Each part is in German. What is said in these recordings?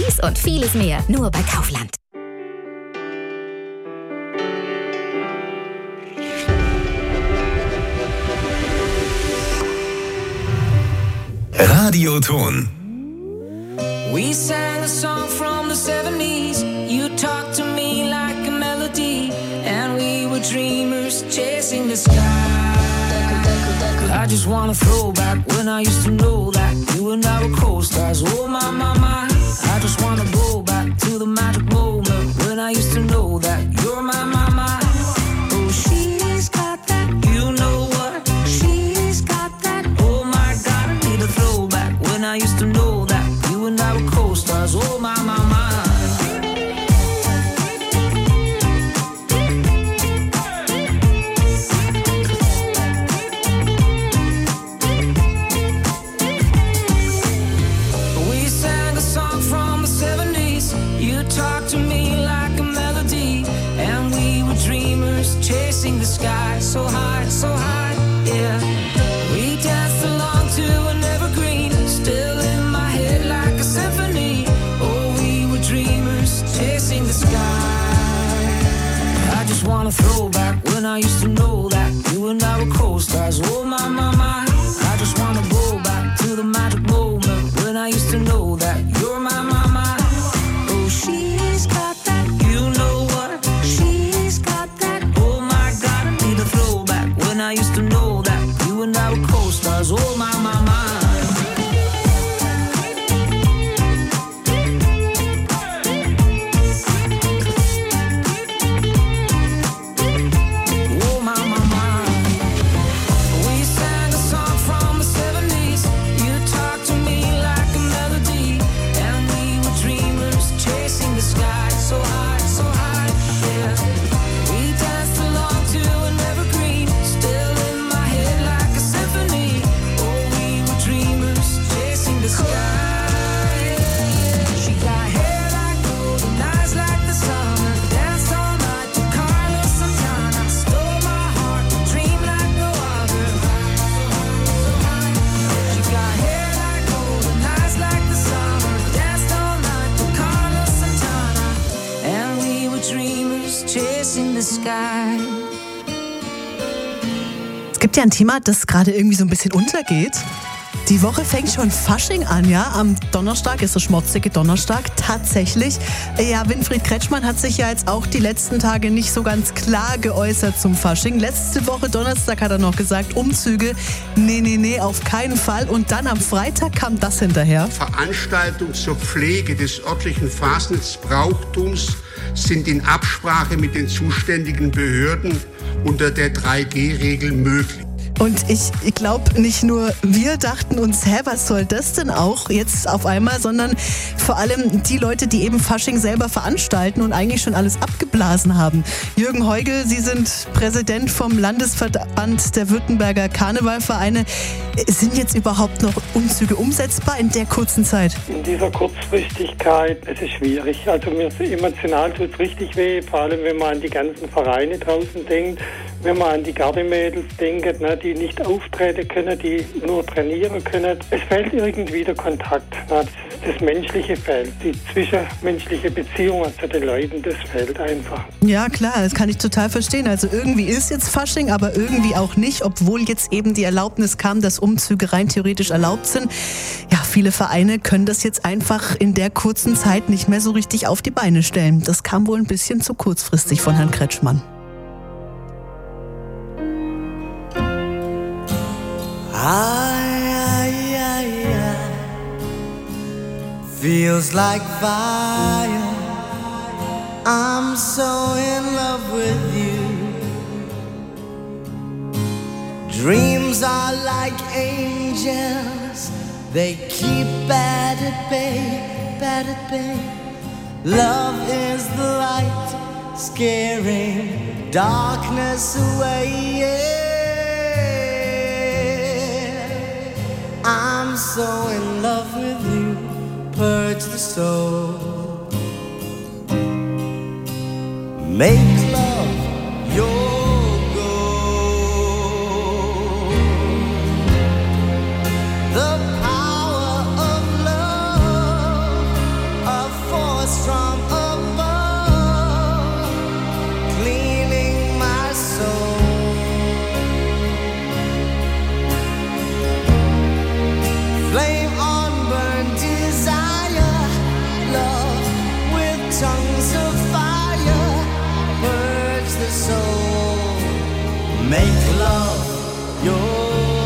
Dies und vieles mehr nur bei Kaufland. Radioton. We sang a song from the 70s. You talked to me like a melody, and we were dreamers chasing the sky. I just wanna throw back when I used to know that you and I were co-stars. Oh my, my, my. I just wanna go back to the magic moment when I used to know that you're my, my, my. Oh, she's got that, you know what? She's got that. Oh my God, I need a throwback when I used to know that you and I were co-stars. Oh my, my, my. Talk to me like a melody, and we were dreamers chasing the sky so high, yeah. We danced along to an evergreen, still in my head like a symphony. Oh, we were dreamers chasing the sky. I just wanna throw back when I used to know that you and I were co-stars. Oh my, my, my. I just wanna go back to the magic moment when I used to know that you're my, my, my. She's got that, you know what? She's got that. Oh my God, I need a throwback when I used to know that you and I were co-stars. Oh my, my, my. Es gibt ja ein Thema, das gerade irgendwie so ein bisschen untergeht. Die Woche fängt schon Fasching an, ja? Am Donnerstag ist der schmutzige Donnerstag. Tatsächlich. Ja, Winfried Kretschmann hat sich ja jetzt auch die letzten Tage nicht so ganz klar geäußert zum Fasching. Letzte Woche Donnerstag hat er noch gesagt, Umzüge, nee, auf keinen Fall. Und dann am Freitag kam das hinterher. Veranstaltungen zur Pflege des örtlichen Fasnachtsbrauchtums sind in Absprache mit den zuständigen Behörden unter der 3G-Regel möglich. Und ich glaube, nicht nur wir dachten uns, was soll das denn auch jetzt auf einmal, sondern vor allem die Leute, die eben Fasching selber veranstalten und eigentlich schon alles abgeblasen haben. Jürgen Heugel, Sie sind Präsident vom Landesverband der Württemberger Karnevalvereine. Sind jetzt überhaupt noch Umzüge umsetzbar in der kurzen Zeit? In dieser Kurzfristigkeit, es ist schwierig. Also mir emotional tut es richtig weh, vor allem wenn man an die ganzen Vereine draußen denkt, wenn man an die Gardemädels denkt, die nicht auftreten können, die nur trainieren können. Es fehlt irgendwie der Kontakt. Das Menschliche fehlt, die zwischenmenschliche Beziehung zu den Leuten, das fehlt einfach. Ja klar, das kann ich total verstehen. Also irgendwie ist jetzt Fasching, aber irgendwie auch nicht, obwohl jetzt eben die Erlaubnis kam, dass Umzüge rein theoretisch erlaubt sind. Ja, viele Vereine können das jetzt einfach in der kurzen Zeit nicht mehr so richtig auf die Beine stellen. Das kam wohl ein bisschen zu kurzfristig von Herrn Kretschmann. Feels like fire. I'm so in love with you. Dreams are like angels. They keep bad at bay. Love is the light, scaring darkness away. Yeah. I'm so in love with you. Purge the soul. Make love your goal. The power of love, of force from above, cleaning my soul. Flame on, burn desire, love with tongues of fire, purge the soul, make love your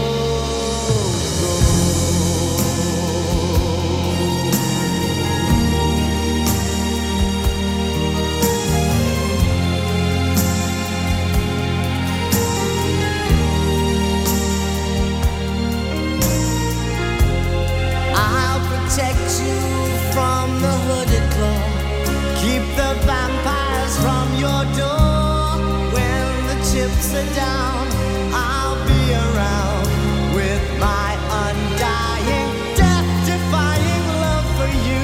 protect you from the hooded claw. Keep the vampires from your door. When the chips are down, I'll be around with my undying, death-defying love for you.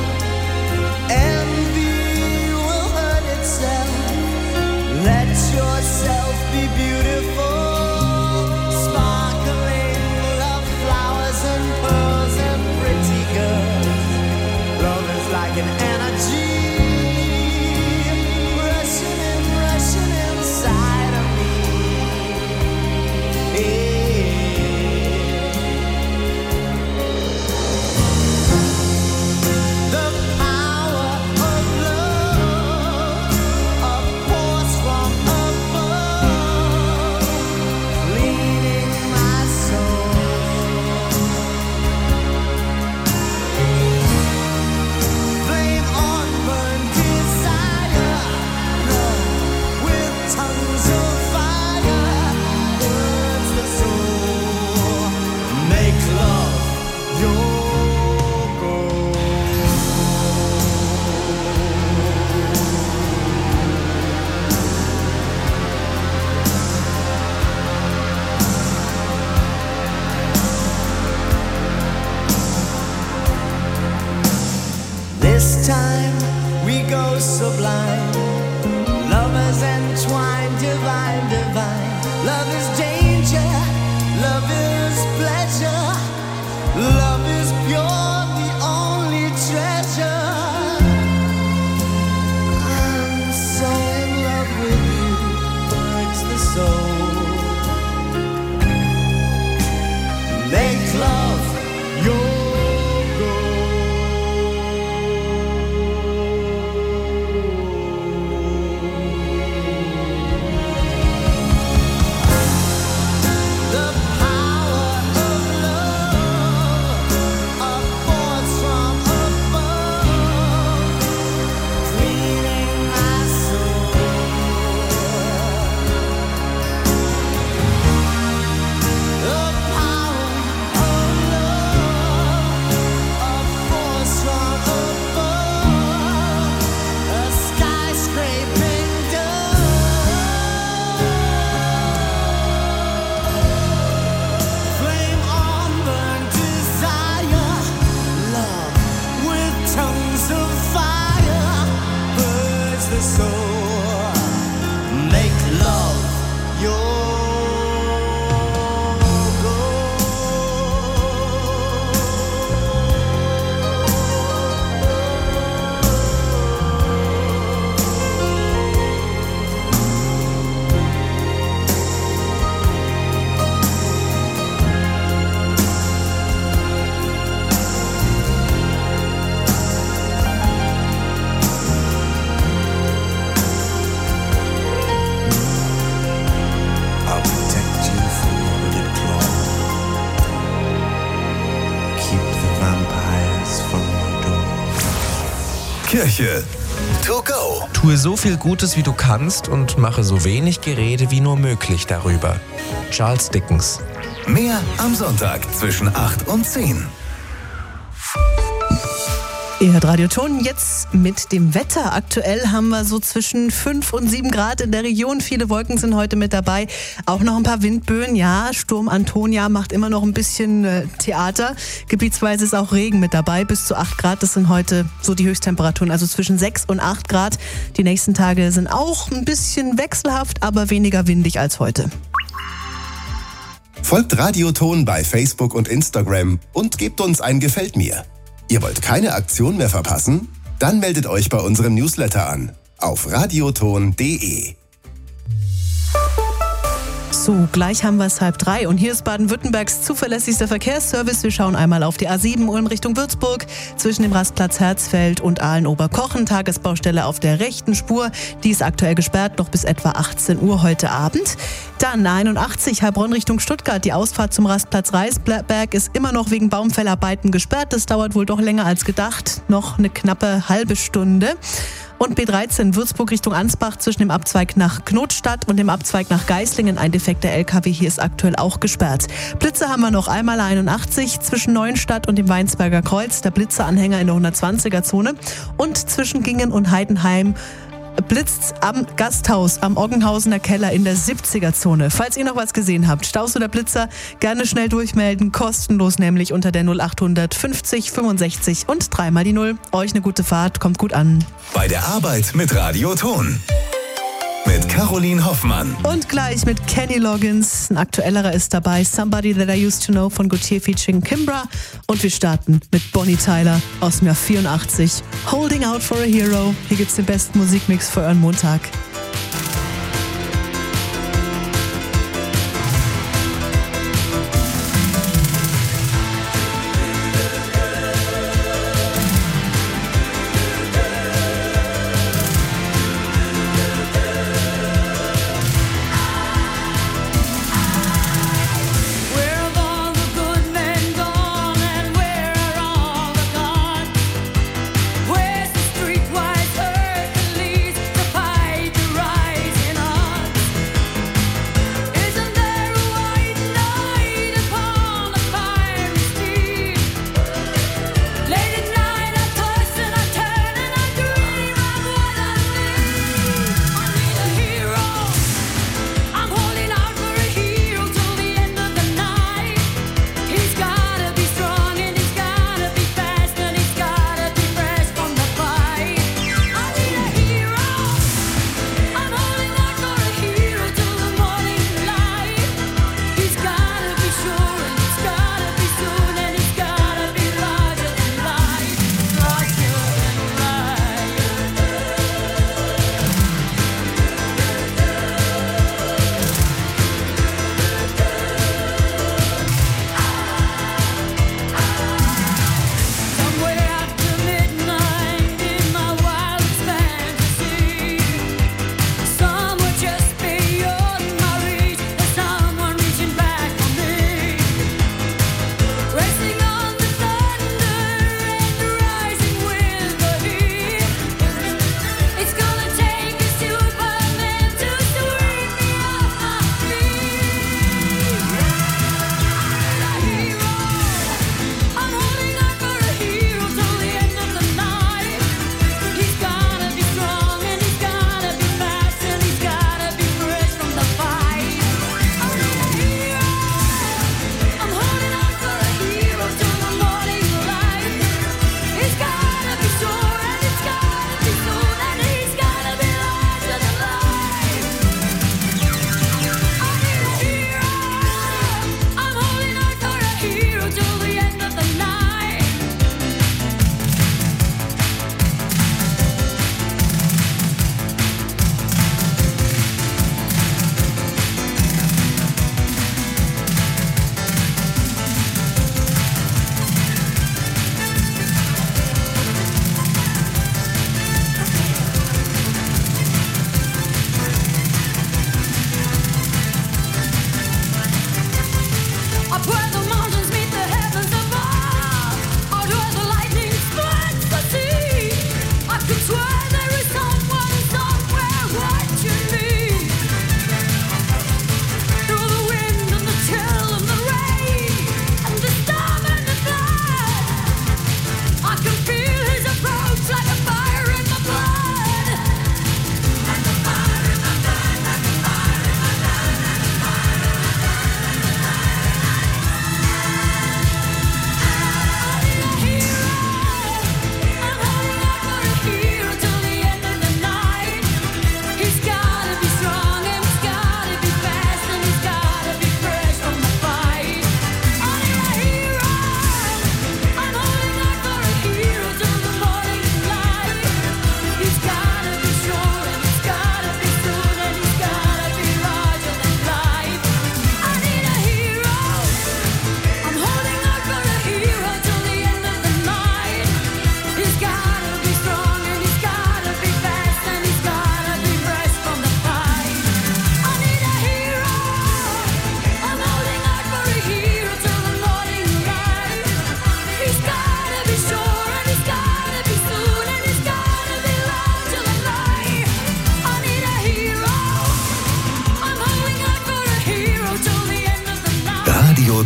Envy will hurt itself. Let yourself be beautiful. Sparkling love flowers and pearls and pretty girls. Love is like an energy rushing inside of me. The power of love, a force from above, leading my soul. Flame on, burn desire, love with tongues of fire, burns the soul, make love your goal. This time we go sublime, lovers entwined, divine, divine. Love is danger, love is pleasure, love is pure, the only treasure. I'm so in love with you, purge the soul, make love your the power of love, a force from above, cleaning my soul. The power of love, a force from above, a skyscraping dove. Flame on, burn desire, love with tongues of fire, purge the soul, make love your I'll protect you from the hooded claw. Keep the vampires from your door. Kirche to go. Tue so viel Gutes, wie du kannst und mache so wenig Gerede wie nur möglich darüber. Charles Dickens. Mehr am Sonntag zwischen 8 und 10. Ihr hört Radio Ton jetzt mit dem Wetter. Aktuell haben wir so zwischen 5 und 7 Grad in der Region. Viele Wolken sind heute mit dabei. Auch noch ein paar Windböen. Ja, Sturm Antonia macht immer noch ein bisschen Theater. Gebietsweise ist auch Regen mit dabei. Bis zu 8 Grad. Das sind heute so die Höchsttemperaturen. Also zwischen 6 und 8 Grad. Die nächsten Tage sind auch ein bisschen wechselhaft, aber weniger windig als heute. Folgt Radio Ton bei Facebook und Instagram und gebt uns ein Gefällt mir. Ihr wollt keine Aktion mehr verpassen? Dann meldet euch bei unserem Newsletter an. Auf radioton.de. So, gleich haben wir es 2:30 und hier ist Baden-Württembergs zuverlässigster Verkehrsservice. Wir schauen einmal auf die A7 Ulm Richtung Würzburg zwischen dem Rastplatz Herzfeld und Aalen-Oberkochen. Tagesbaustelle auf der rechten Spur. Die ist aktuell gesperrt, noch bis etwa 18 Uhr heute Abend. Dann 81 Heilbronn Richtung Stuttgart. Die Ausfahrt zum Rastplatz Reisberg ist immer noch wegen Baumfellarbeiten gesperrt. Das dauert wohl doch länger als gedacht. Noch eine knappe halbe Stunde. Und B13 Würzburg Richtung Ansbach zwischen dem Abzweig nach Knotstadt und dem Abzweig nach Geislingen. Ein defekter LKW hier ist aktuell auch gesperrt. Blitze haben wir noch einmal 81 zwischen Neuenstadt und dem Weinsberger Kreuz. Der Blitzeranhänger in der 120er-Zone. Und zwischen Gingen und Heidenheim blitzt am Gasthaus am Oggenhausener Keller in der 70er-Zone. Falls ihr noch was gesehen habt, Staus oder Blitzer, gerne schnell durchmelden. Kostenlos nämlich unter der 0800 50 65 und 3 mal die 0. Euch eine gute Fahrt, kommt gut an. Bei der Arbeit mit Radio Ton. Mit Caroline Hoffmann. Und gleich mit Kenny Loggins. Ein aktuellerer ist dabei. Somebody That I Used to Know von Gautier featuring Kimbra. Und wir starten mit Bonnie Tyler aus dem Jahr 84. Holding Out for a Hero. Hier gibt's den besten Musikmix für euren Montag. Where's the streetwise Hercules to fight the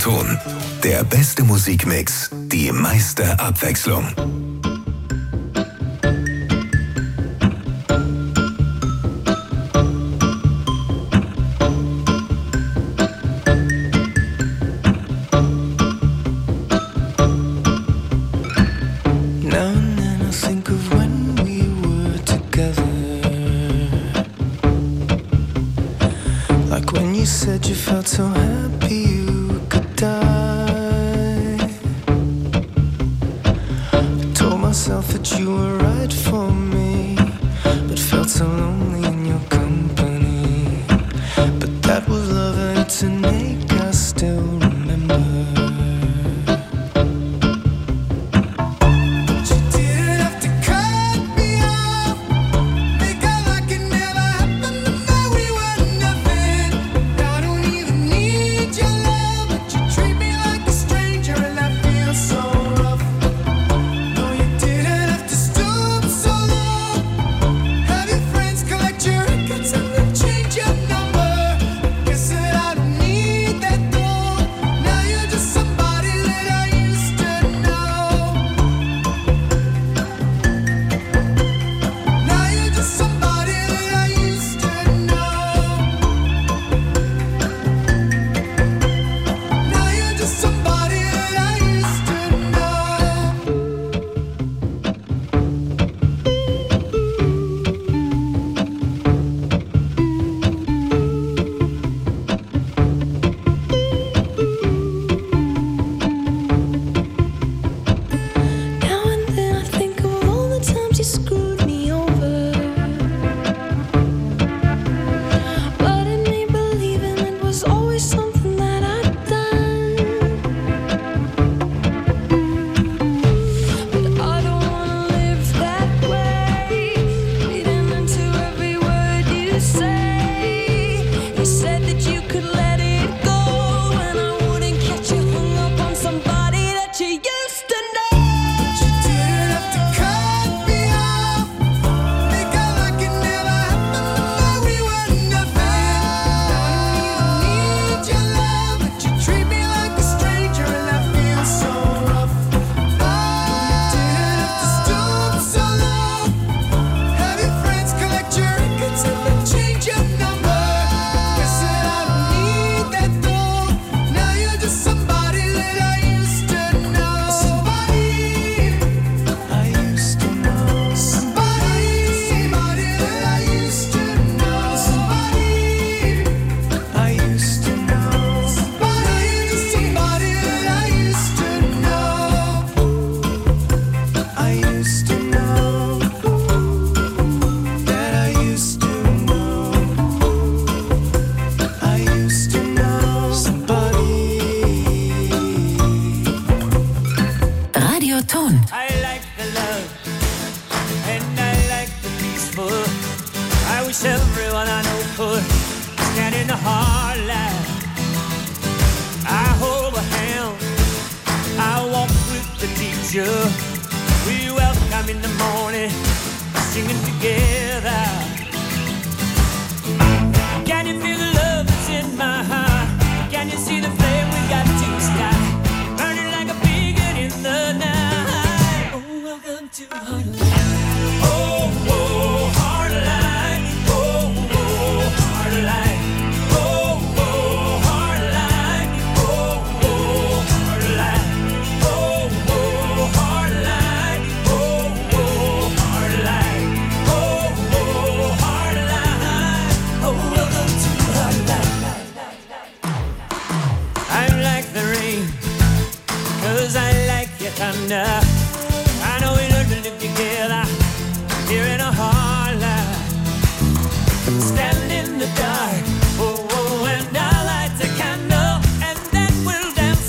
Ton. Der beste Musikmix, die meiste Abwechslung. So happy you could die. I told myself that you were right for me, but felt so lonely in your company. But that was love and it's an ache I still remember. We welcome in the morning.